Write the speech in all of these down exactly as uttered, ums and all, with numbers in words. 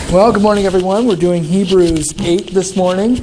Well, good morning, everyone. We're doing Hebrews eight this morning.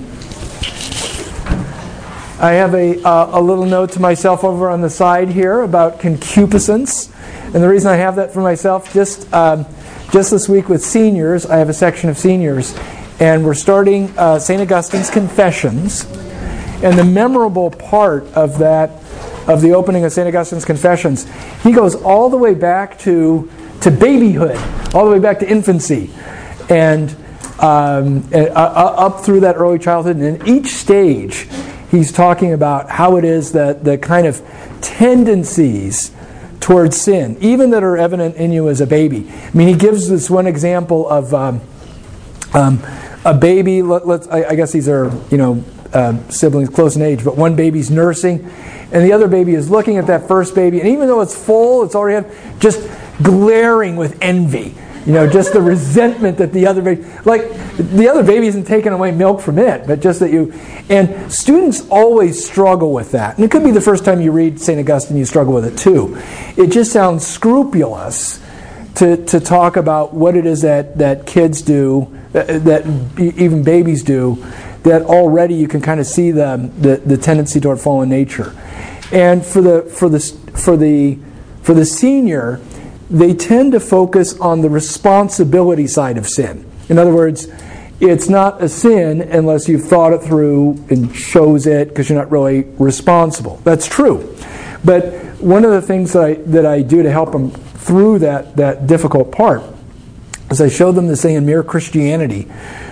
I have a, uh, a little note to myself over on the side here about concupiscence. And the reason I have that for myself, just um, just this week with seniors, I have a section of seniors, and we're starting uh, Saint Augustine's Confessions. And the memorable part of that, of the opening of Saint Augustine's Confessions, he goes all the way back to, to babyhood, all the way back to infancy. And um, uh, up through that early childhood, and in each stage, he's talking about how it is that the kind of tendencies towards sin, even that are evident in you as a baby. I mean, he gives this one example of um, um, a baby. Let, let's, I, I guess these are, you know, uh, siblings close in age, but one baby's nursing, and the other baby is looking at that first baby, and even though it's full, it's already had, just glaring with envy. You know, just the resentment that the other baby, like the other baby isn't taking away milk from it, but just that you, and students always struggle with that. And it could be the first time you read Saint Augustine, you struggle with it too. It just sounds scrupulous to, to talk about what it is that, that kids do, that, that even babies do, that already you can kind of see the, the, the tendency toward fallen nature. And for the, for the, for the, for the senior, they tend to focus on the responsibility side of sin. In other words, it's not a sin unless you've thought it through and chose it because you're not really responsible. That's true. But one of the things that I, that I do to help them through that, that difficult part is I show them this thing in Mere Christianity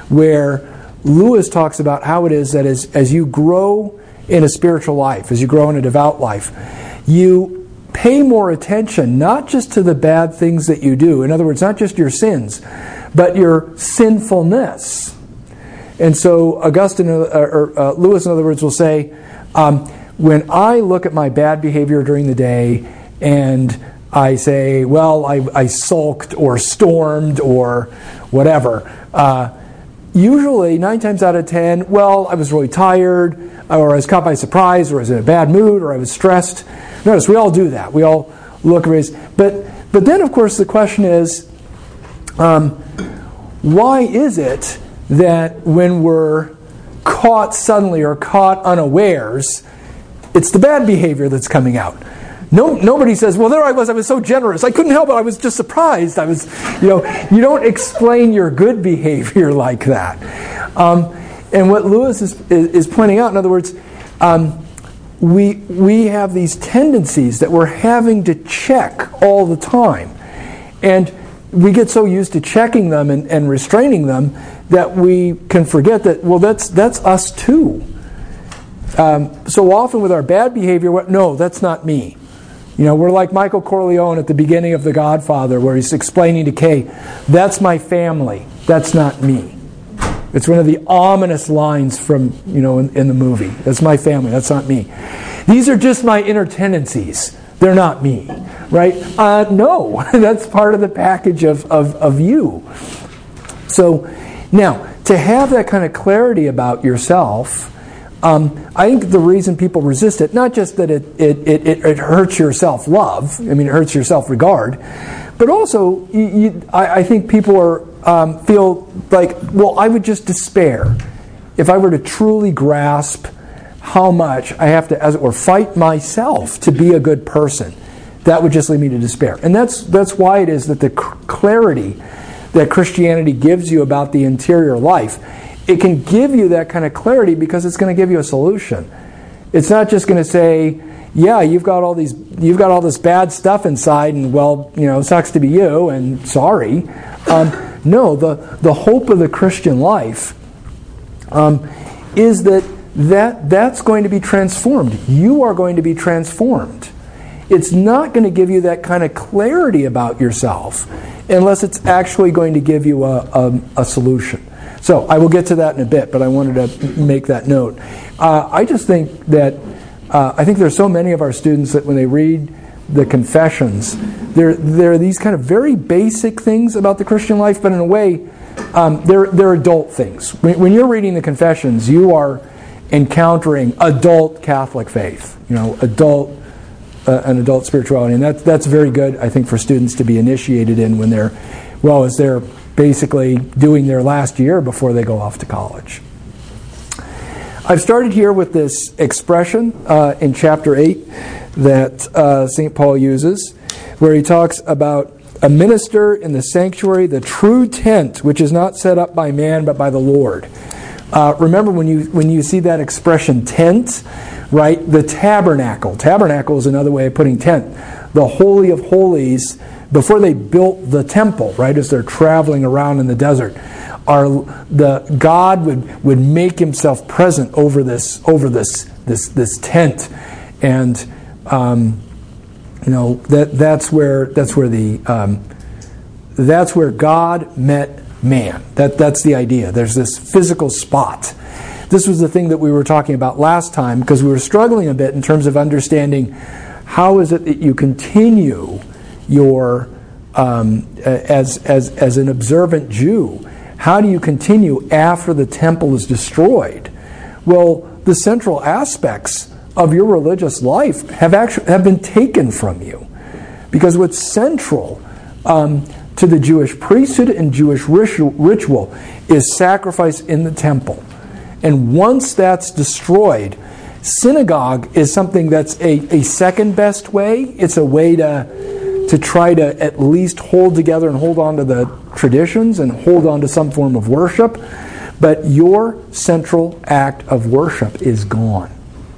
where Lewis talks about how it is that as, as you grow in a spiritual life, as you grow in a devout life, you pay more attention, not just to the bad things that you do. In other words, not just your sins, but your sinfulness. And so Augustine, or, or uh, Lewis, in other words, will say, um, when I look at my bad behavior during the day and I say, well, I, I sulked or stormed or whatever, uh, usually, nine times out of ten, well, I was really tired, or I was caught by surprise, or I was in a bad mood, or I was stressed. Notice, we all do that. We all look raised. But, but then, of course, the question is, um, why is it that when we're caught suddenly or caught unawares, it's the bad behavior that's coming out? No, nobody says, well, there I was, I was so generous. I couldn't help it. I was just surprised. I was, you know, you don't explain your good behavior like that. Um, and what Lewis is, is, is pointing out, in other words, um, we, we have these tendencies that we're having to check all the time. And we get so used to checking them and, and restraining them that we can forget that, well, that's, that's us too. Um, so often with our bad behavior, what, no, that's not me. You know, we're like Michael Corleone at the beginning of The Godfather, where he's explaining to Kay, that's my family, that's not me. It's one of the ominous lines from, you know, in, in the movie. That's my family, that's not me. These are just my inner tendencies. They're not me, right? Uh, no, that's part of the package of, of, of you. So, now, to have that kind of clarity about yourself, Um, I think the reason people resist it, not just that it it, it, it hurts your self-love, I mean it hurts your self-regard, but also you, you, I, I think people are um, feel like, well, I would just despair if I were to truly grasp how much I have to, as it were, fight myself to be a good person. That would just lead me to despair. And that's that's why it is that the clarity that Christianity gives you about the interior life, it can give you that kind of clarity because it's going to give you a solution. It's not just going to say, yeah, you've got all these, you've got all this bad stuff inside, and well, you know, sucks to be you, and sorry. Um, no, the the hope of the Christian life um, is that that that's going to be transformed. You are going to be transformed. It's not going to give you that kind of clarity about yourself unless it's actually going to give you a a, a solution. So I will get to that in a bit, but I wanted to make that note. Uh, I just think that uh, I think there are so many of our students that when they read the Confessions, there there are these kind of very basic things about the Christian life, but in a way, um, they're they're adult things. When, when you're reading the Confessions, you are encountering adult Catholic faith. You know, adult uh, an adult spirituality, and that's that's very good, I think, for students to be initiated in when they're well as they're basically doing their last year before they go off to college. I've started here with this expression uh, in chapter eight that uh, Saint Paul uses, where he talks about a minister in the sanctuary, the true tent, which is not set up by man but by the Lord. Uh, remember when you when you see that expression tent, right? The tabernacle. Tabernacle is another way of putting tent. The Holy of Holies, before they built the temple, right, as they're traveling around in the desert, are the God would, would make himself present over this over this this this tent, and um, you know that that's where that's where the um, that's where God met man. That that's the idea. There's this physical spot. This was the thing that we were talking about last time, because we were struggling a bit in terms of understanding how is it that you continue your um, as as as an observant Jew. How do you continue after the temple is destroyed? Well, the central aspects of your religious life have actually have been taken from you, because what's central um, to the Jewish priesthood and Jewish ritual, ritual is sacrifice in the temple. And once that's destroyed, synagogue is something that's a, a second best way. It's a way to to try to at least hold together and hold on to the traditions and hold on to some form of worship. But your central act of worship is gone.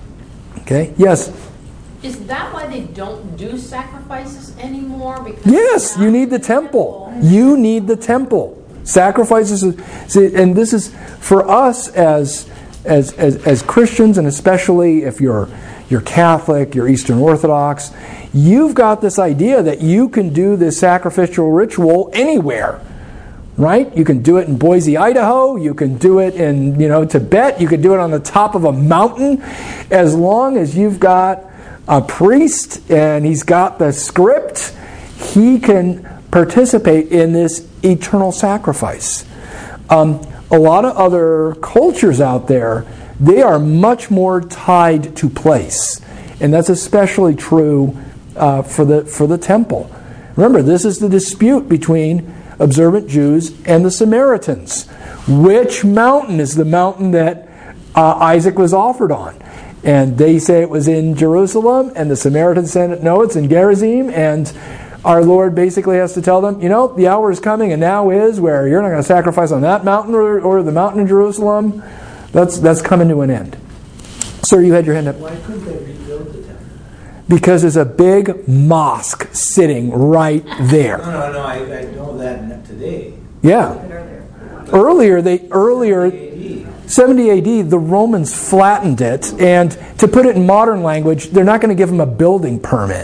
Okay? Yes? Is that why they don't do sacrifices anymore? Because yes, you need the temple. You need the temple. Sacrifices, see, and this is for us as as as, as Christians, and especially if you're you're Catholic, you're Eastern Orthodox, you've got this idea that you can do this sacrificial ritual anywhere. Right? You can do it in Boise, Idaho. You can do it in, you know, Tibet. You can do it on the top of a mountain, as long as you've got a priest and he's got the script. He can participate in this eternal sacrifice. Um, a lot of other cultures out there, they are much more tied to place, and that's especially true uh, for the for the temple. Remember, this is the dispute between observant Jews and the Samaritans. Which mountain is the mountain that uh, Isaac was offered on? And they say it was in Jerusalem, and the Samaritans say, no, it's in Gerizim, and our Lord basically has to tell them, you know, the hour is coming, and now is, where you're not going to sacrifice on that mountain or, or the mountain in Jerusalem. That's that's coming to an end. Sir, you had your hand up. Why couldn't they rebuild the temple? Because there's a big mosque sitting right there. No, no, no. I, I know that today. Yeah. Earlier, they earlier seventy A D, the Romans flattened it, and to put it in modern language, they're not going to give them a building permit.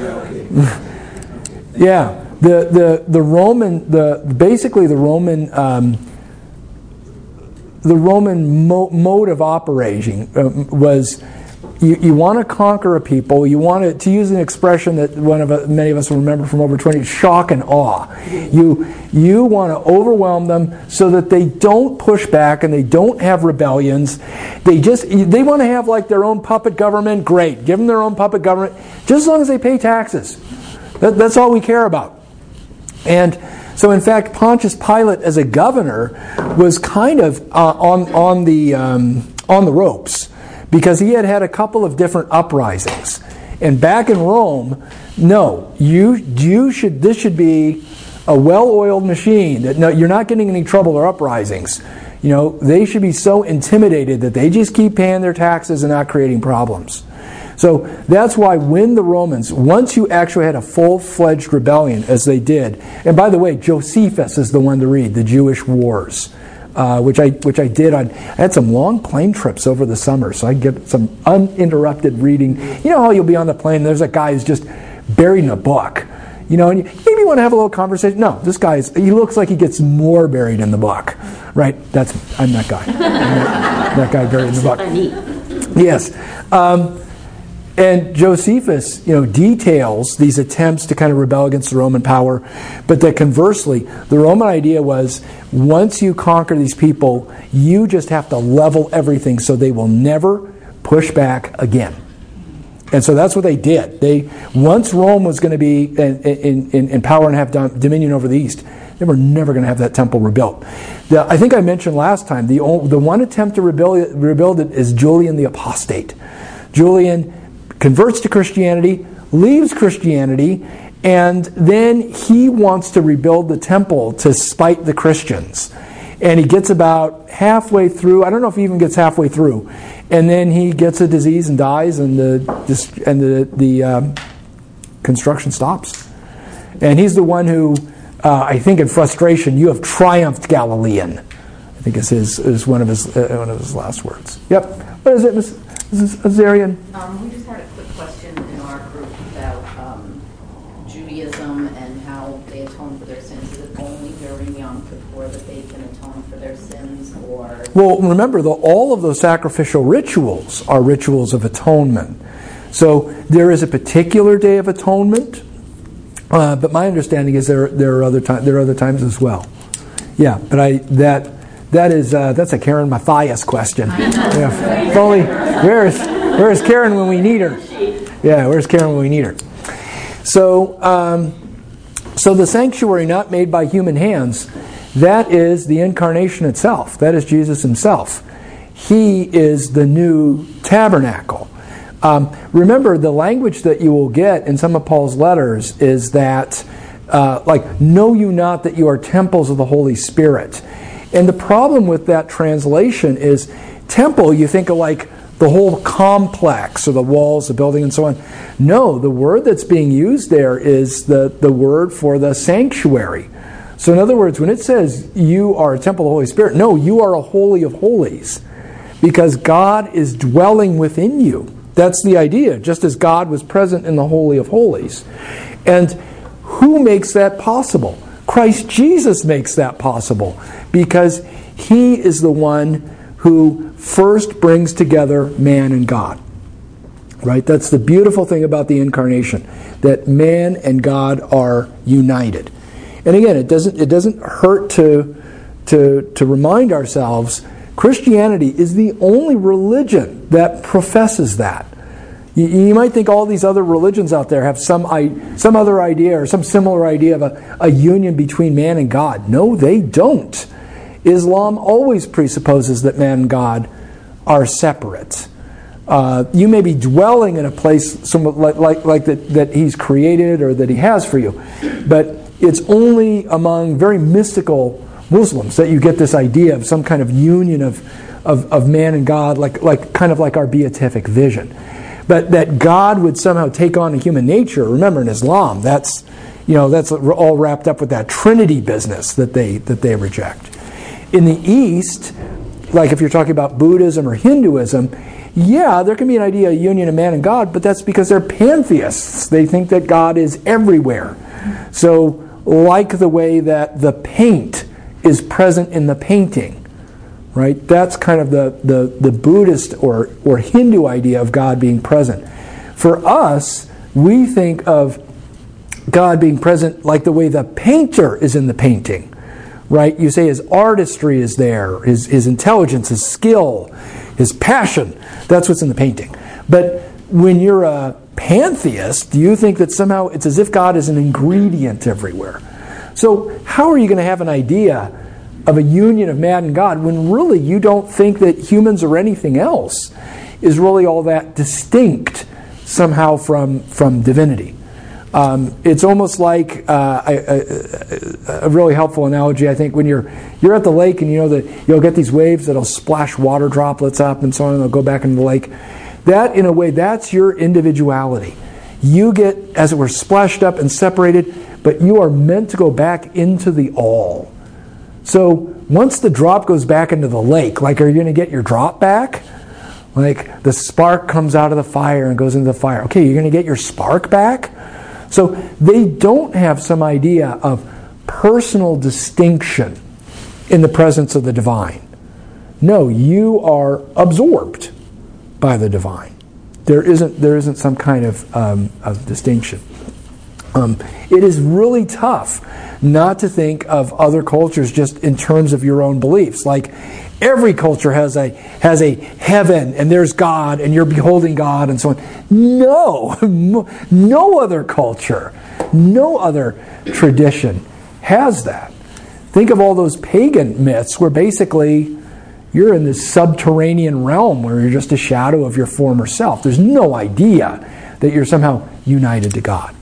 Yeah, the the the Roman the basically the Roman um, the Roman mo- mode of operating um, was. You, you want to conquer a people. You want to, to use an expression that one of uh, many of us will remember from over twenty, shock and awe. You you want to overwhelm them so that they don't push back and they don't have rebellions. They just they want to have like their own puppet government. Great, give them their own puppet government, just as long as they pay taxes. That, that's all we care about. And so, in fact, Pontius Pilate, as a governor, was kind of uh, on on the um, on the ropes, because he had had a couple of different uprisings. And back in Rome, no, you you should this should be a well-oiled machine. That no, you're not getting any trouble or uprisings. You know, they should be so intimidated that they just keep paying their taxes and not creating problems. So that's why when the Romans, once you actually had a full-fledged rebellion, as they did, and by the way, Josephus is the one to read, the Jewish Wars. Uh, which I which I did on. I had some long plane trips over the summer, so I get some uninterrupted reading. You know how you'll be on the plane, and there's a guy who's just buried in a book. You know, and you, maybe you want to have a little conversation. No, this guy's, he looks like he gets more buried in the book. Right? That's, I'm that guy. I'm that, that guy buried in the book. Yes. Um, And Josephus, you know, details these attempts to kind of rebel against the Roman power, but that conversely, the Roman idea was, once you conquer these people, you just have to level everything so they will never push back again. And so that's what they did. They once Rome was going to be in, in, in power and have dominion over the East, They were never going to have that temple rebuilt. The, I think I mentioned last time, the, the one attempt to rebuild, rebuild it is Julian the Apostate. Julian converts to Christianity, leaves Christianity, and then he wants to rebuild the temple to spite the Christians. And he gets about halfway through. I don't know if he even gets halfway through. And then he gets a disease and dies, and the and the the um, construction stops. And he's the one who, uh, I think, in frustration, "You have triumphed, Galilean." I think is his is one of his uh, one of his last words. Yep. What is it, Miz Missus Azarian? Um, we just had a quick question in our group about um, Judaism and how they atone for their sins. Is it only during Yom Kippur that they can atone for their sins, or? Well, remember, the, all of those sacrificial rituals are rituals of atonement. So there is a particular day of atonement, uh, but my understanding is there there are other times there are other times as well. Yeah, but I that that is uh, that's a Karen Matthias question. Yeah, if only where's where's Karen when we need her? Yeah, where's Karen when we need her? So um, so the sanctuary not made by human hands, that is the incarnation itself. That is Jesus himself. He is the new tabernacle. Um, remember, the language that you will get in some of Paul's letters is that, uh, like, know you not that you are temples of the Holy Spirit. And the problem with that translation is temple, you think of like the whole complex or the walls, the building, and so on. No, the word that's being used there is the, the word for the sanctuary. So in other words, when it says you are a temple of the Holy Spirit, no, you are a holy of holies because God is dwelling within you. That's the idea, just as God was present in the Holy of Holies. And who makes that possible? Christ Jesus makes that possible because he is the one who first brings together man and God. Right? That's the beautiful thing about the incarnation, that man and God are united. And again, it doesn't it doesn't hurt to to to remind ourselves Christianity is the only religion that professes that. You, you might think all these other religions out there have some some other idea or some similar idea of a, a union between man and God. No, they don't. Islam always presupposes that man and God are separate. Uh, you may be dwelling in a place some, like, like, like that, that he's created or that he has for you, but it's only among very mystical Muslims that you get this idea of some kind of union of, of, of man and God, like, like kind of like our beatific vision. But that God would somehow take on a human nature, remember in Islam, that's you know that's all wrapped up with that Trinity business that they that they reject. In the East, like if you're talking about Buddhism or Hinduism, yeah, there can be an idea of union of man and God, but that's because they're pantheists. They think that God is everywhere. So, like the way that the paint is present in the painting, right? That's kind of the, the, the Buddhist or, or Hindu idea of God being present. For us, we think of God being present like the way the painter is in the painting, right? You say his artistry is there, his, his intelligence, his skill, his passion. That's what's in the painting. But when you're a pantheist, you think that somehow it's as if God is an ingredient everywhere. So how are you going to have an idea of a union of man and God when really you don't think that humans or anything else is really all that distinct somehow from, from divinity? Um, it's almost like uh, a, a, a really helpful analogy, I think, when you're you're at the lake and you know that you'll get these waves that'll splash water droplets up and so on, and they'll go back into the lake. That, in a way, that's your individuality. You get, as it were, splashed up and separated, but you are meant to go back into the all. So once the drop goes back into the lake, like, are you going to get your drop back? Like, the spark comes out of the fire and goes into the fire. Okay, you're going to get your spark back? So they don't have some idea of personal distinction in the presence of the divine. No, you are absorbed by the divine. There isn't there isn't some kind of, um, of distinction. Um, it is really tough not to think of other cultures just in terms of your own beliefs. Like every culture has a has a heaven and there's God and you're beholding God and so on. No, no other culture, no other tradition has that. think of all those pagan myths where basically you're in this subterranean realm where you're just a shadow of your former self. There's no idea that you're somehow united to God.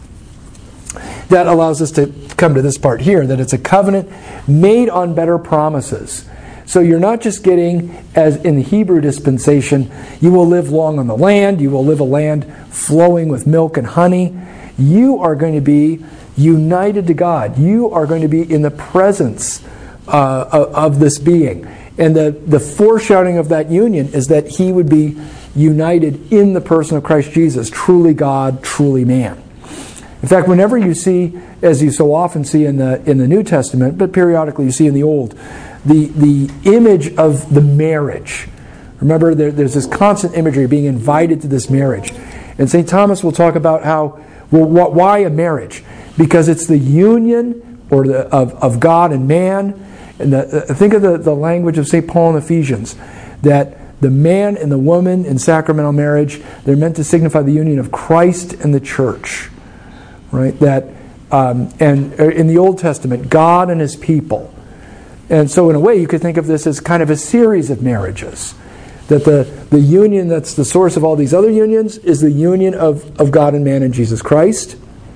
That allows us to come to this part here, that it's a covenant made on better promises. So you're not just getting, as in the Hebrew dispensation, you will live long on the land, you will live a land flowing with milk and honey. You are going to be united to God. You are going to be in the presence uh, of, of this being. And the, the foreshadowing of that union is that he would be united in the person of Christ Jesus, truly God, truly man. In fact, whenever you see, as you so often see in the in the New Testament, but periodically you see in the Old, the, the image of the marriage. Remember, there, there's this constant imagery of being invited to this marriage. And Saint Thomas will talk about how, well, wh- why a marriage? Because it's the union or the, of, of God and man. And the, uh, think of the, the language of Saint Paul in Ephesians, that the man and the woman in sacramental marriage, they're meant to signify the union of Christ and the church. Right? That um, and in the Old Testament, God and his people. And so in a way, you could think of this as kind of a series of marriages. That the, the union that's the source of all these other unions is the union of, of God and man in Jesus Christ.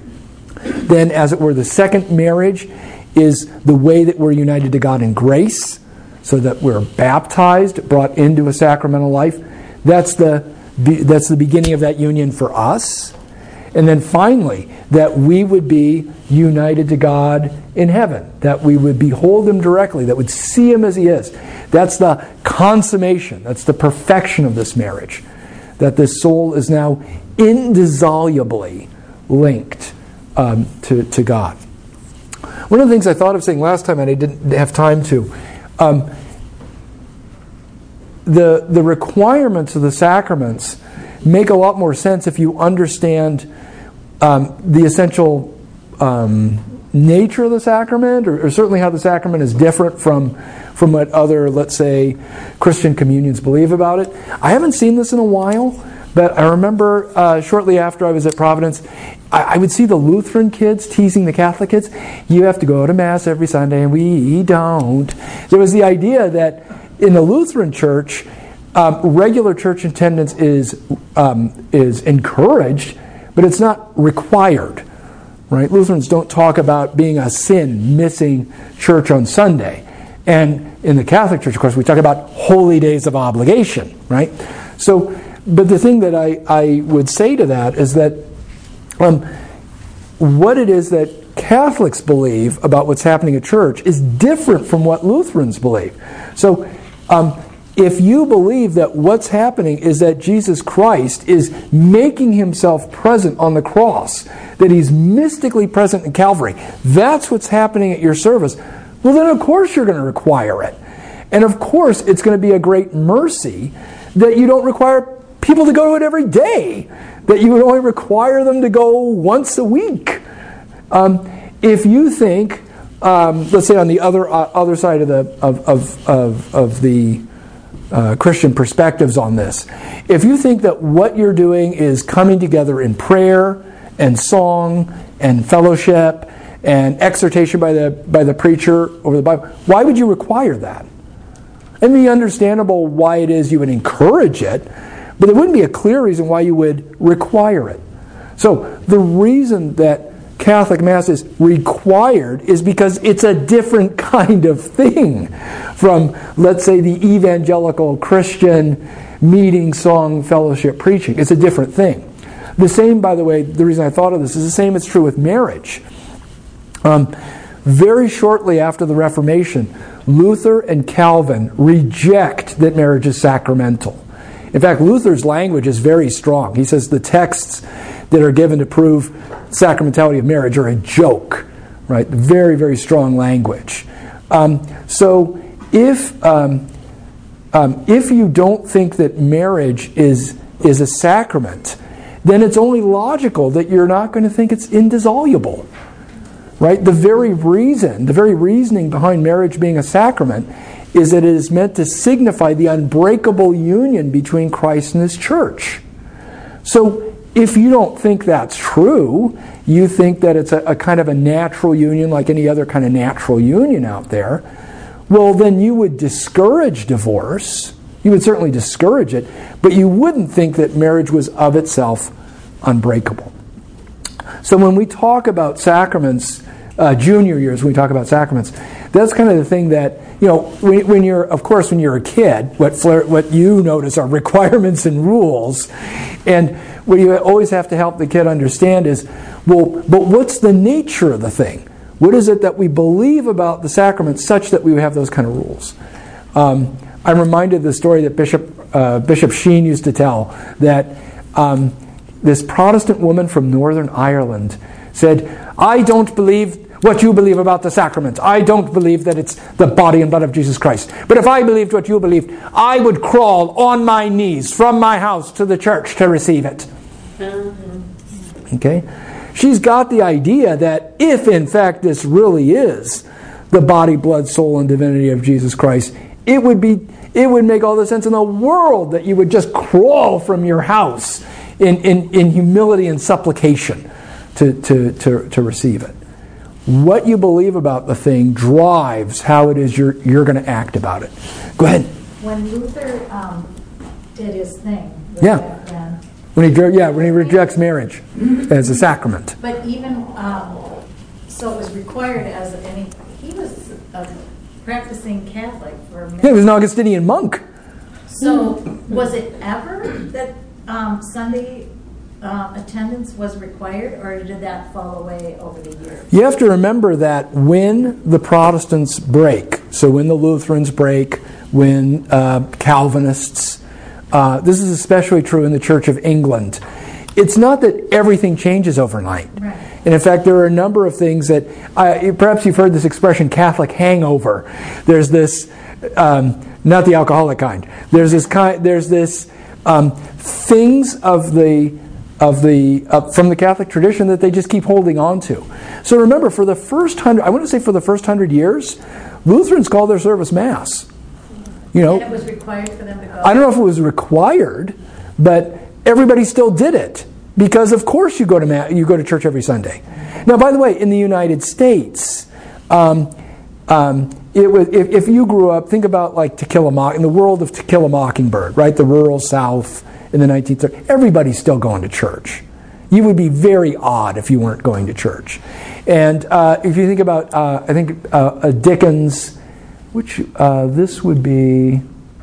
Then, as it were, the second marriage is the way that we're united to God in grace, so that we're baptized, brought into a sacramental life. That's the, that's the beginning of that union for us. And then finally, that we would be united to God in heaven, that we would behold him directly, that would see him as he is. That's the consummation, that's the perfection of this marriage, that this soul is now indissolubly linked um, to, to God. One of the things I thought of saying last time, and I didn't have time to, um, the, the requirements of the sacraments make a lot more sense if you understand um, the essential um, nature of the sacrament, or, or certainly how the sacrament is different from from what other, let's say, Christian communions believe about it. I haven't seen this in a while, but I remember uh, shortly after I was at Providence, I, I would see the Lutheran kids teasing the Catholic kids. You have to go to Mass every Sunday, and we don't. There was the idea that in the Lutheran Church, um, regular church attendance is um, is encouraged, but it's not required. Right? Lutherans don't talk about being a sin, missing church on Sunday. And in the Catholic Church, of course, we talk about holy days of obligation, right? So, but the thing that I, I would say to that is that um, what it is that Catholics believe about what's happening at church is different from what Lutherans believe. So, um, if you believe that what's happening is that Jesus Christ is making himself present on the cross, that he's mystically present in Calvary, that's what's happening at your service, well then of course you're going to require it. And of course it's going to be a great mercy that you don't require people to go to it every day, that you would only require them to go once a week. Um, if you think, um, let's say on the other uh, other side of the of of of, of the Uh, Christian perspectives on this. If you think that what you're doing is coming together in prayer and song and fellowship and exhortation by the by the preacher over the Bible, why would you require that? It'd be understandable why it is you would encourage it, but there wouldn't be a clear reason why you would require it. So the reason that Catholic Mass is required is because it's a different kind of thing from, let's say, the evangelical Christian meeting, song, fellowship, preaching. It's a different thing. The same, by the way, the reason I thought of this is the same it's true with marriage. Um, very shortly after the Reformation, Luther and Calvin reject that marriage is sacramental. In fact, Luther's language is very strong. He says the texts that are given to prove sacramentality of marriage are a joke, right? Very, very strong language. Um, so if um, um, if you don't think that marriage is is a sacrament, then it's only logical that you're not going to think it's indissoluble, right? The very reason, the very reasoning behind marriage being a sacrament is that it is meant to signify the unbreakable union between Christ and his church. So if you don't think that's true, you think that it's a, a kind of a natural union like any other kind of natural union out there, well, then you would discourage divorce. You would certainly discourage it, but you wouldn't think that marriage was of itself unbreakable. So when we talk about sacraments, uh, junior years, when we talk about sacraments, that's kind of the thing that, you know, when, when you're, of course, when you're a kid, what flair, what you notice are requirements and rules, and what you always have to help the kid understand is, well, but what's the nature of the thing? What is it that we believe about the sacraments such that we have those kind of rules? Um, I'm reminded of the story that Bishop uh, Bishop Sheen used to tell, that um, this Protestant woman from Northern Ireland said, I don't believe what you believe about the sacraments. I don't believe that it's the body and blood of Jesus Christ. But if I believed what you believed, I would crawl on my knees from my house to the church to receive it. Mm-hmm. Okay? She's got the idea that if in fact this really is the body, blood, soul, and divinity of Jesus Christ, it would be it would make all the sense in the world that you would just crawl from your house in, in, in humility and supplication to, to, to, to receive it. What you believe about the thing drives how it is you're, you're going to act about it. Go ahead. When Luther um, did his thing, yeah, that, then, when he yeah when he rejects marriage as a sacrament. But even um, so, it was required as any. He was a practicing Catholic for. Many Yeah, he was an Augustinian monk. So was it ever that um, Sunday Uh, attendance was required, or did that fall away over the years? You have to remember that when the Protestants break, so when the Lutherans break, when uh, Calvinists, uh, this is especially true in the Church of England, it's not that everything changes overnight. Right. And in fact, there are a number of things that, uh, perhaps you've heard this expression, Catholic hangover. There's this, um, not the alcoholic kind, there's this kind, there's this um, things of the of the uh, from the Catholic tradition that they just keep holding on to. So remember, for the first hundred, I want to say for the first hundred years, Lutherans call their service Mass. You know, and it was required for them to go. I don't know if it was required, but everybody still did it because, of course, you go to Mass, you go to church every Sunday. Now, by the way, in the United States, um, um, it was if, if you grew up, think about like To Kill a Mock in the world of To Kill a Mockingbird, right? The rural South. In the nineteen thirties, everybody's still going to church. You would be very odd if you weren't going to church. And uh, if you think about, uh, I think uh, Dickens, which uh, this would be,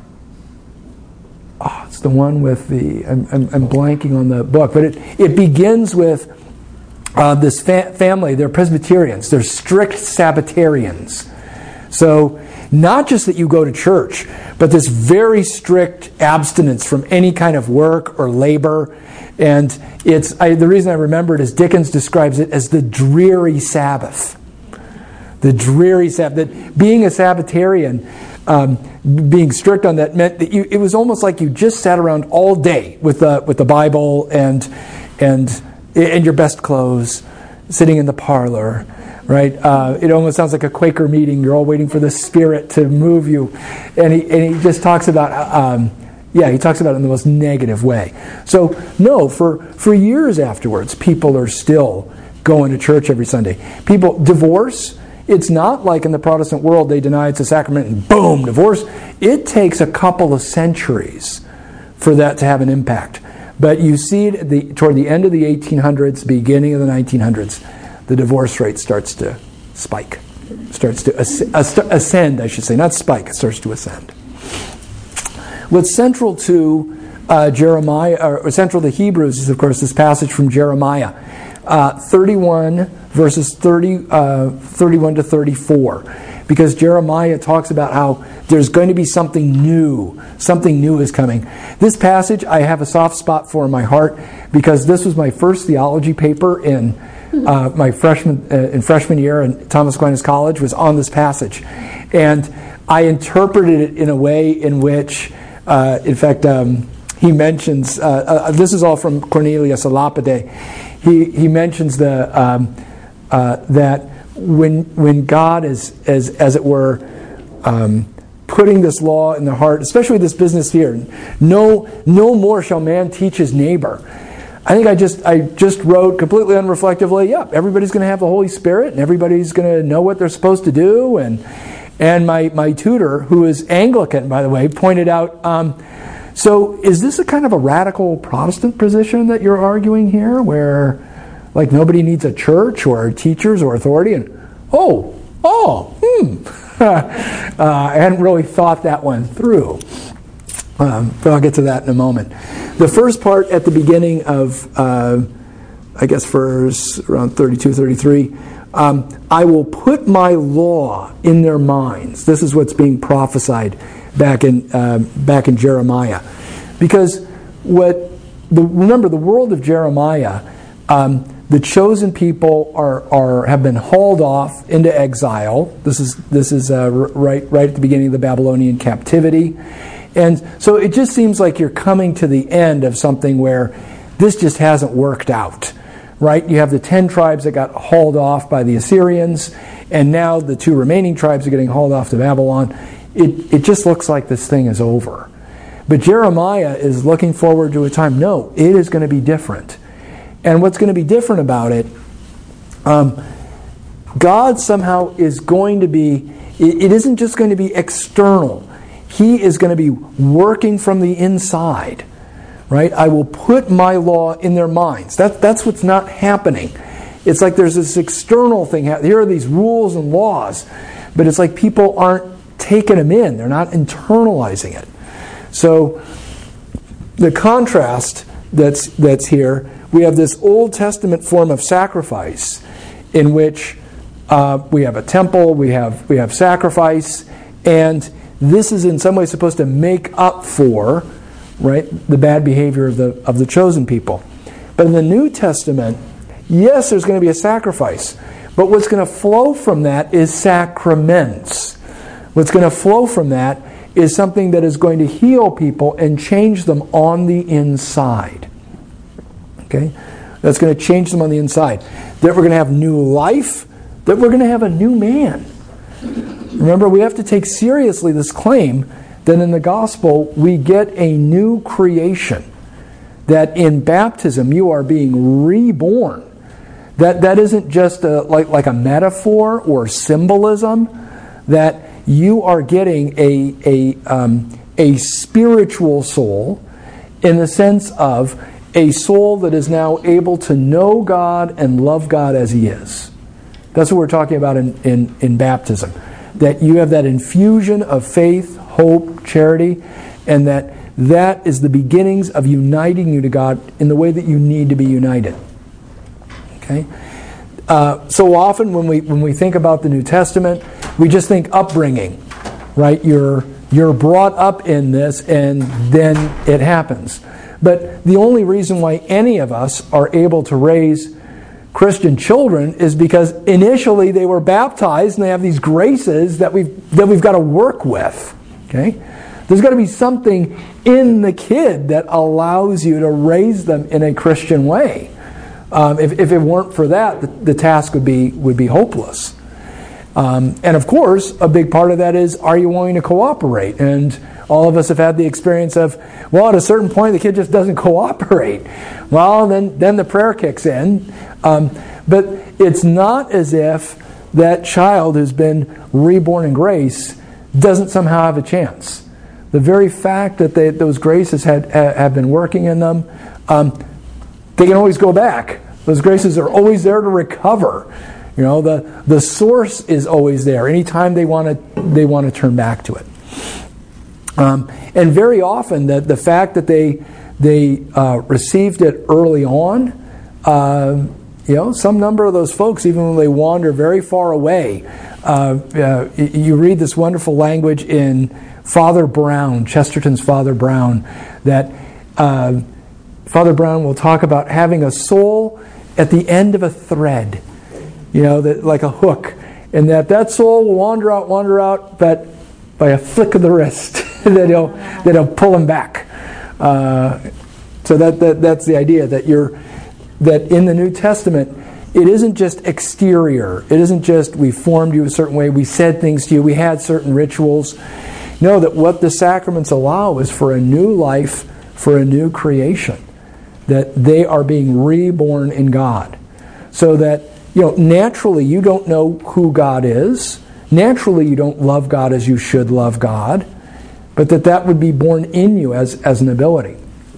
oh, it's the one with the, I'm, I'm, I'm blanking on the book, but it, it begins with uh, this fa- family, they're Presbyterians, they're strict Sabbatarians. So, not just that you go to church, but this very strict abstinence from any kind of work or labor. And it's I, the reason I remember it is Dickens describes it as the dreary Sabbath. The dreary Sabbath. That being a Sabbatarian, um, being strict on that meant that you, it was almost like you just sat around all day with the with the Bible and and and your best clothes, sitting in the parlor. Right, uh, it almost sounds like a Quaker meeting. You're all waiting for the Spirit to move you, and he and he just talks about, um, yeah, he talks about it in the most negative way. So no, for for years afterwards, people are still going to church every Sunday. People divorce. It's not like in the Protestant world they deny it's a sacrament and boom, divorce. It takes a couple of centuries for that to have an impact. But you see it at the, toward the end of the eighteen hundreds, beginning of the nineteen hundreds. The divorce rate starts to spike, starts to ascend, I should say, not spike, it starts to ascend. What's central to uh, Jeremiah, or central to Hebrews is, of course, this passage from Jeremiah, uh, thirty-one, verses thirty, uh, thirty-one to thirty-four, because Jeremiah talks about how there's going to be something new, something new is coming. This passage I have a soft spot for in my heart, because this was my first theology paper in Uh, my freshman uh, in freshman year in Thomas Aquinas College was on this passage, and I interpreted it in a way in which, uh, in fact, um, he mentions uh, uh, this is all from Cornelius a Lapide. He he mentions the um, uh, that when when God is as as it were um, putting this law in the heart, especially this business here, no no more shall man teach his neighbor. I think I just I just wrote completely unreflectively, yeah, everybody's going to have the Holy Spirit and everybody's going to know what they're supposed to do. And and my, my tutor, who is Anglican, by the way, pointed out, um, so is this a kind of a radical Protestant position that you're arguing here, where like nobody needs a church or teachers or authority? And oh, oh, hmm. uh, I hadn't really thought that one through. Um, but I'll get to that in a moment. The first part at the beginning of, uh, I guess, verse around thirty-two, thirty-three, um, I will put my law in their minds. This is what's being prophesied back in uh, back in Jeremiah, because what the, remember the world of Jeremiah, um, the chosen people are are have been hauled off into exile. This is this is uh, right right at the beginning of the Babylonian captivity. And so it just seems like you're coming to the end of something where this just hasn't worked out, right? You have the ten tribes that got hauled off by the Assyrians, and now the two remaining tribes are getting hauled off to Babylon. It, it just looks like this thing is over. But Jeremiah is looking forward to a time, no, it is going to be different. And what's going to be different about it, um, God somehow is going to be, it, it isn't just going to be external. He is going to be working from the inside, right? I will put my law in their minds. That, that's what's not happening. It's like there's this external thing. Here are these rules and laws, but it's like people aren't taking them in. They're not internalizing it. So the contrast that's that's here, we have this Old Testament form of sacrifice in which uh, we have a temple, we have we have sacrifice, and this is in some way supposed to make up for, right, the bad behavior of the of the chosen people. But in the New Testament, yes, there's going to be a sacrifice, but what's going to flow from that is sacraments. What's going to flow from that is something that is going to heal people and change them on the inside. Okay? That's going to change them on the inside. That we're going to have new life, that we're going to have a new man. Remember, we have to take seriously this claim that in the gospel we get a new creation. That in baptism you are being reborn. That that isn't just a, like, like a metaphor or symbolism. That you are getting a, a, um, a spiritual soul in the sense of a soul that is now able to know God and love God as He is. That's what we're talking about in, in, in baptism. That you have that infusion of faith, hope, charity, and that that is the beginnings of uniting you to God in the way that you need to be united. Okay? Uh, so often when we when we think about the New Testament, we just think upbringing, right? You're you're brought up in this, and then it happens. But the only reason why any of us are able to raise Christian children is because initially they were baptized and they have these graces that we've that we've got to work with. Okay? There's got to be something in the kid that allows you to raise them in a Christian way. Um, if, if it weren't for that, the, the task would be would be hopeless. Um, and of course, a big part of that is, are you willing to cooperate? And all of us have had the experience of, well, at a certain point, the kid just doesn't cooperate. Well, then, then the prayer kicks in. Um, but it's not as if that child who's been reborn in grace doesn't somehow have a chance. The very fact that they, those graces had, have been working in them, um, they can always go back. Those graces are always there to recover. You know, the, the source is always there. Anytime they want to they want to turn back to it. Um, and very often, the, the fact that they they uh, received it early on, uh, you know, some number of those folks, even when they wander very far away, uh, uh, you read this wonderful language in Father Brown, Chesterton's Father Brown, that uh, Father Brown will talk about having a soul at the end of a thread, you know, that like a hook, and that that soul will wander out, wander out, but by a flick of the wrist, that he'll that he'll pull him back. Uh, so that, that that's the idea, that you're that in the New Testament, it isn't just exterior. It isn't just we formed you a certain way, we said things to you, we had certain rituals. No, that what the sacraments allow is for a new life, for a new creation. that they are being reborn in God. So that, you know, naturally you don't know who God is. Naturally you don't love God as you should love God. But that that would be born in you as, as an ability.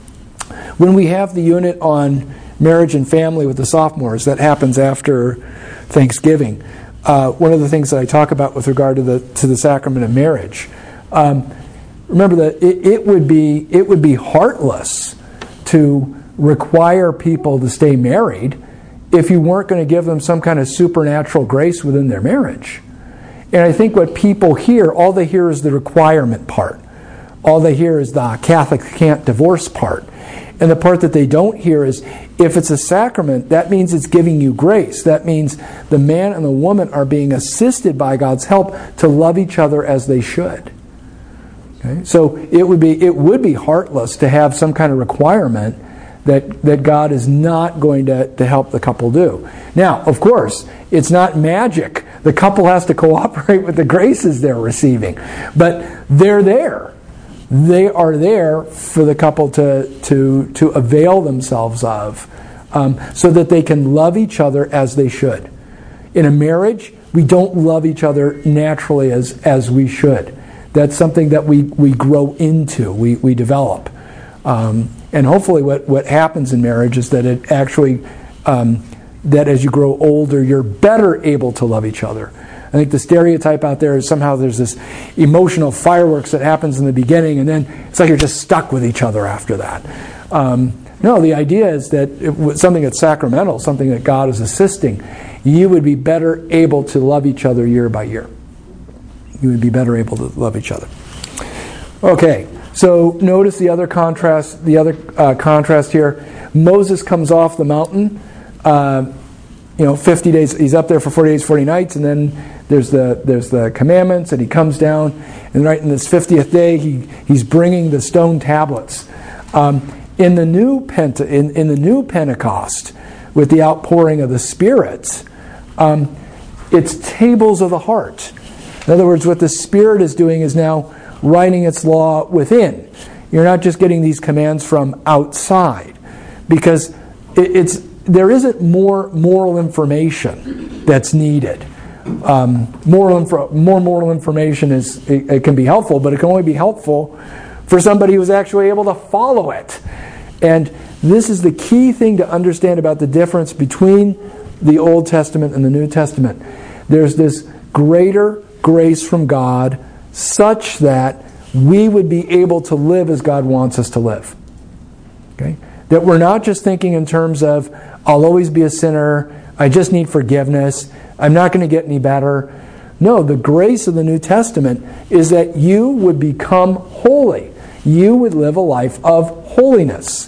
When we have the unit on marriage and family with the sophomores, that happens after Thanksgiving. Uh, one of the things that I talk about with regard to the to the sacrament of marriage, um, remember that it, it would be it would be heartless to require people to stay married if you weren't going to give them some kind of supernatural grace within their marriage. And I think what people hear, all they hear is the requirement part. All they hear is the Catholic can't divorce part. And the part that they don't hear is, if it's a sacrament, that means it's giving you grace. That means the man and the woman are being assisted by God's help to love each other as they should. Okay? So it would be it would be heartless to have some kind of requirement that, that God is not going to, to help the couple do. Now, of course, it's not magic. The couple has to cooperate with the graces they're receiving. But they're there. They are there for the couple to to to avail themselves of, um, so that they can love each other as they should. In a marriage, we don't love each other naturally as as we should. That's something that we, we grow into, we we develop, um, and hopefully, what, what happens in marriage is that it actually um, that as you grow older, you're better able to love each other. I think the stereotype out there is somehow there's this emotional fireworks that happens in the beginning, and then it's like you're just stuck with each other after that. Um, no, the idea is that it, something that's sacramental, something that God is assisting, you would be better able to love each other year by year. You would be better able to love each other. Okay, so notice the other contrast. The other uh, contrast here. Moses comes off the mountain. Uh, you know, fifty days. He's up there for forty days, forty nights, and then there's the there's the commandments, and he comes down, and right in this fiftieth day, he he's bringing the stone tablets. Um, in the new Pente, in, in the new Pentecost, with the outpouring of the Spirit, um, it's tables of the heart. In other words, what the Spirit is doing is now writing its law within. You're not just getting these commands from outside, because it, it's there isn't more moral information that's needed. Um, moral info, more moral information is it, it can be helpful, but it can only be helpful for somebody who's actually able to follow it. And this is the key thing to understand about the difference between the Old Testament and the New Testament. There's this greater grace from God such that we would be able to live as God wants us to live. Okay? That we're not just thinking in terms of, I'll always be a sinner, I just need forgiveness, I'm not going to get any better. No, the grace of the New Testament is that you would become holy. You would live a life of holiness.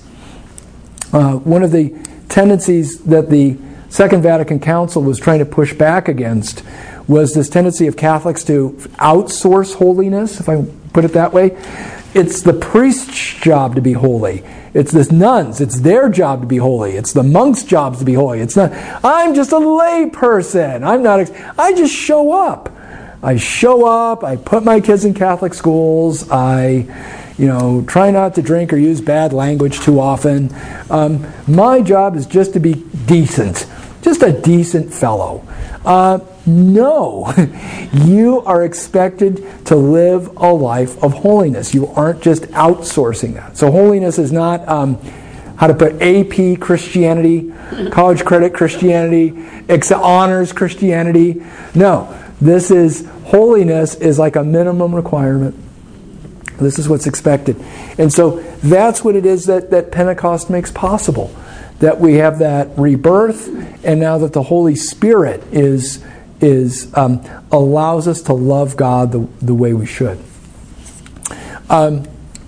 Uh, one of the tendencies that the Second Vatican Council was trying to push back against was this tendency of Catholics to outsource holiness, if I put it that way. It's the priest's job to be holy. It's the nuns. It's their job to be holy. It's the monks' jobs to be holy. It's not, I'm just a lay person. I'm not, I just show up. I show up. I put my kids in Catholic schools. I, you know, try not to drink or use bad language too often. Um, my job is just to be decent. Just a decent fellow. Uh, no, you are expected to live a life of holiness. You aren't just outsourcing that. So holiness is not um, how to put A P Christianity, college credit Christianity, Excel honors Christianity. No, this is, holiness is like a minimum requirement. This is what's expected. And so that's what it is that, that Pentecost makes possible. That we have that rebirth, and now that the Holy Spirit is is um, allows us to love God the, the way we should. Um,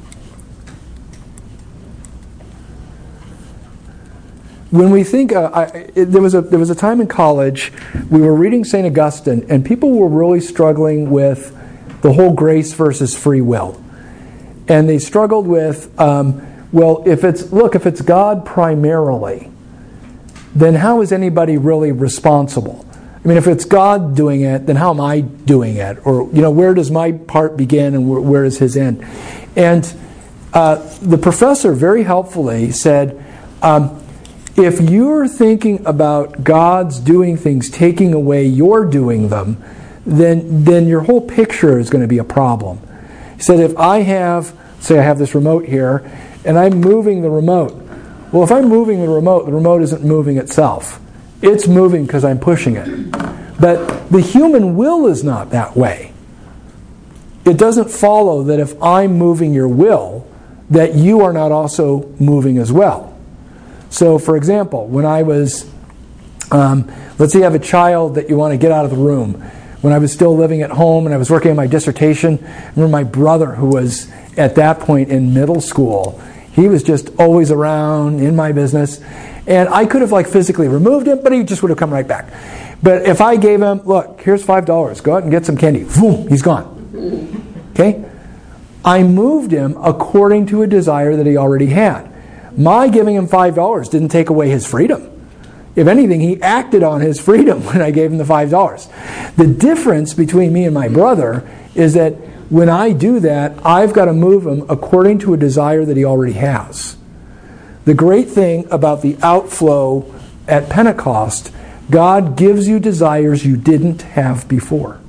when we think, uh, I, it, there was a there was a time in college we were reading Saint Augustine, and people were really struggling with the whole grace versus free will, and they struggled with, um, well, if it's look, if it's God primarily, then how is anybody really responsible? I mean, if it's God doing it, then how am I doing it? Or, you know, where does my part begin and where, where is his end? And uh, the professor very helpfully said, Um, if you're thinking about God's doing things, taking away your doing them, then then your whole picture is going to be a problem. He said, if I have, say I have this remote here, and I'm moving the remote. Well, if I'm moving the remote, the remote isn't moving itself. It's moving because I'm pushing it. But the human will is not that way. It doesn't follow that if I'm moving your will, that you are not also moving as well. So, for example, when I was, um, let's say you have a child that you want to get out of the room. When I was still living at home and I was working on my dissertation, I remember my brother, who was at that point in middle school, he was just always around in my business. And I could have like physically removed him, but he just would have come right back. But if I gave him, look, here's five dollars, go out and get some candy. Boom, he's gone. Okay? I moved him according to a desire that he already had. My giving him five dollars didn't take away his freedom. If anything, he acted on his freedom when I gave him the five dollars. The difference between me and my brother is that when I do that, I've got to move him according to a desire that he already has. The great thing about the outflow at Pentecost, God gives you desires you didn't have before.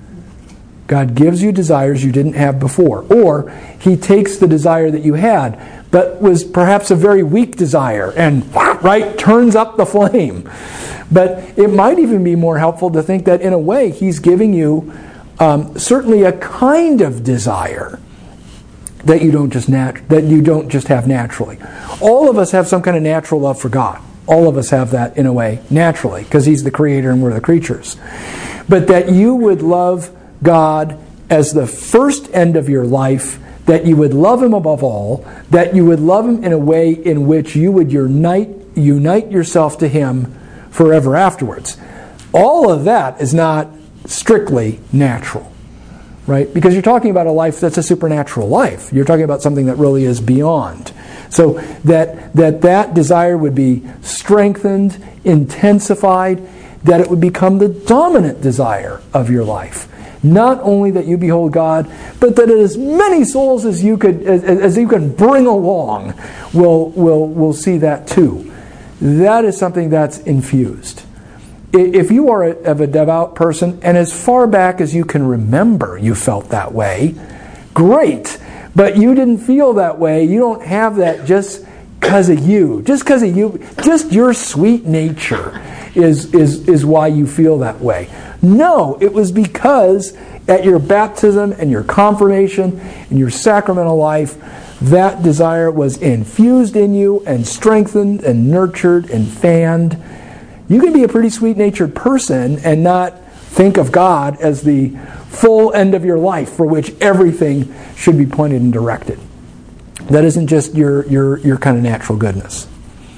God gives you desires you didn't have before. Or He takes the desire that you had, but was perhaps a very weak desire, and right, turns up the flame. But it might even be more helpful to think that in a way He's giving you um, certainly a kind of desire that you don't just nat- that you don't just have naturally. All of us have some kind of natural love for God. All of us have that in a way naturally, because He's the creator and we're the creatures. But that you would love God as the first end of your life, that you would love Him above all, that you would love Him in a way in which you would unite, unite yourself to Him forever afterwards. All of that is not strictly natural, right? Because you're talking about a life that's a supernatural life. You're talking about something that really is beyond. So that that, that desire would be strengthened, intensified, that it would become the dominant desire of your life. Not only that you behold God, but that as many souls as you could as, as you can bring along will will will see that too. That is something that's infused. If you are a, of a devout person, and as far back as you can remember you felt that way, great. But you didn't feel that way. You don't have that just because of you. Just because of you. Just your sweet nature is is is why you feel that way. No, it was because at your baptism and your confirmation and your sacramental life, that desire was infused in you and strengthened and nurtured and fanned. You can be a pretty sweet-natured person and not think of God as the full end of your life for which everything should be pointed and directed. That isn't just your, your, your kind of natural goodness.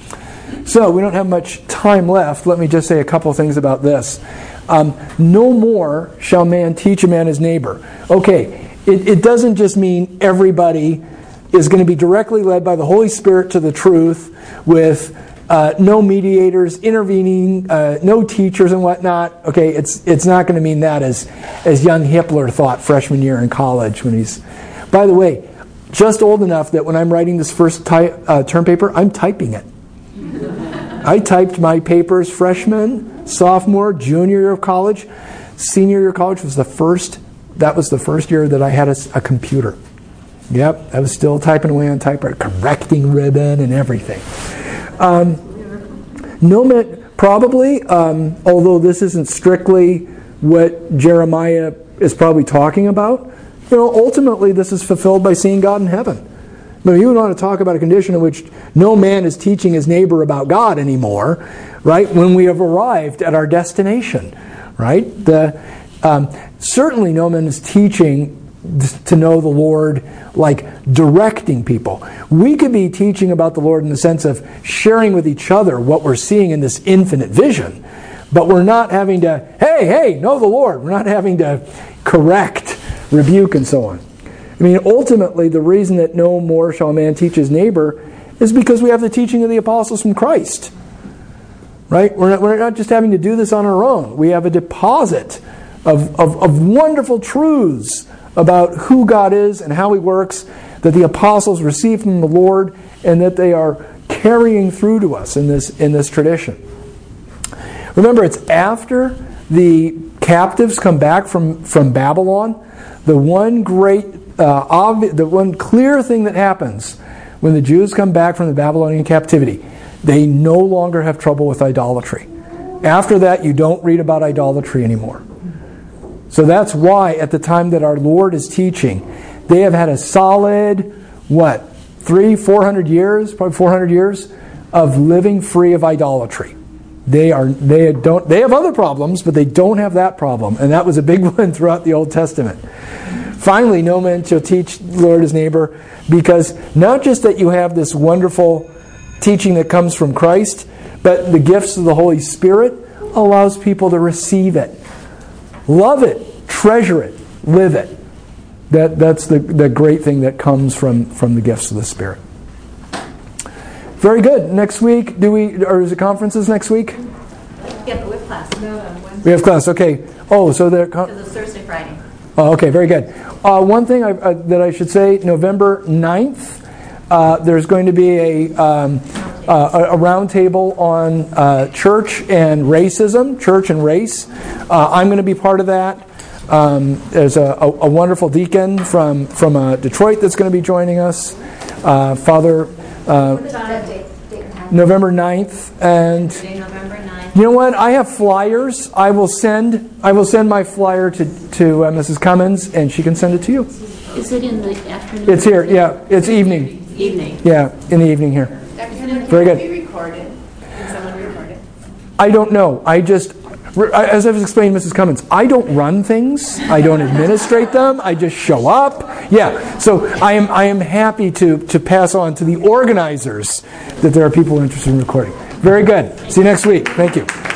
So, we don't have much time left. Let me just say a couple things about this. Um, no more shall man teach a man his neighbor. Okay, it, it doesn't just mean everybody is going to be directly led by the Holy Spirit to the truth with uh, no mediators intervening, uh, no teachers and whatnot. Okay, it's it's not going to mean that as as young Hitler thought freshman year in college when he's. By the way, just old enough that when I'm writing this first ty- uh, term paper, I'm typing it. I typed my papers freshman, sophomore, junior year of college. Senior year of college was the first, that was the first year that I had a, a computer. Yep, I was still typing away on typewriter, correcting ribbon and everything. Um, no man, probably, um, although this isn't strictly what Jeremiah is probably talking about, you know, ultimately this is fulfilled by seeing God in heaven. But you want to talk about a condition in which no man is teaching his neighbor about God anymore, right? When we have arrived at our destination, right? The um, certainly no man is teaching to know the Lord, like directing people. We could be teaching about the Lord in the sense of sharing with each other what we're seeing in this infinite vision, but we're not having to, hey, hey, know the Lord. We're not having to correct, rebuke, and so on. I mean, ultimately, the reason that no more shall a man teach his neighbor is because we have the teaching of the apostles from Christ. Right? We're not, we're not just having to do this on our own. We have a deposit of, of, of wonderful truths about who God is and how He works that the apostles received from the Lord, and that they are carrying through to us in this in this tradition. Remember, it's after the captives come back from, from Babylon. The one great, uh, obvi- the one clear thing that happens when the Jews come back from the Babylonian captivity, they no longer have trouble with idolatry. After that, you don't read about idolatry anymore. So that's why at the time that our Lord is teaching, they have had a solid, what, three, four hundred years, probably four hundred years of living free of idolatry. They are they don't they have other problems, but they don't have that problem, and that was a big one throughout the Old Testament. Finally, no man shall teach the Lord his neighbor, because not just that you have this wonderful teaching that comes from Christ, but the gifts of the Holy Spirit allows people to receive it, love it, treasure it, live it. That that's the the great thing that comes from from the gifts of the Spirit. Very good. Next week, do we, or is it conferences next week? Yeah, but we have class. No, no, Wednesday. We have class, okay. Oh, so they're... Con- Because it's Thursday, Friday. oh, okay, very good. Uh, one thing I, uh, that I should say, November ninth, uh, there's going to be a, um, uh, a round table on uh, church and racism, church and race. Uh, I'm going to be part of that. Um, there's a, a, a wonderful deacon from, from uh, Detroit that's going to be joining us. Uh, Father... Uh, November ninth, and November ninth. you know what? I have flyers. I will send. I will send my flyer to to uh, Missus Cummins, and she can send it to you. Is it in the afternoon? It's here. Yeah, it's evening. Evening. Yeah, in the evening here. Very good. Can it be recorded? Can someone record it? I don't know. I just, as I was explaining to Missus Cummins, I don't run things. I don't administrate them. I just show up. Yeah. So I am I am happy to to pass on to the organizers that there are people interested in recording. Very good. See you next week. Thank you.